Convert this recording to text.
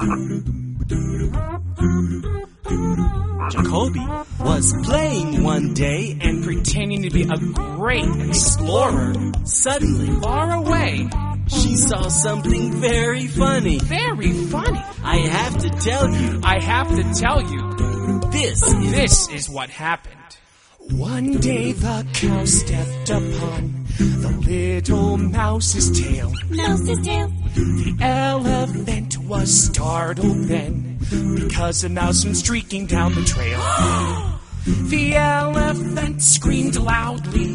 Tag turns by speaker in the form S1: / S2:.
S1: Jacoby was playing one day and
S2: pretending to be a great explorer.
S1: suddenly
S2: Far away.
S1: she saw something very funny.
S2: Very funny.
S1: I have to tell you,
S2: I have to tell you, this is what happened. One day the cow stepped upon the little mouse's tail.
S3: Mouse's tail.
S2: The elephant was startled then, because a mouse went streaking down the trail. The elephant screamed loudly.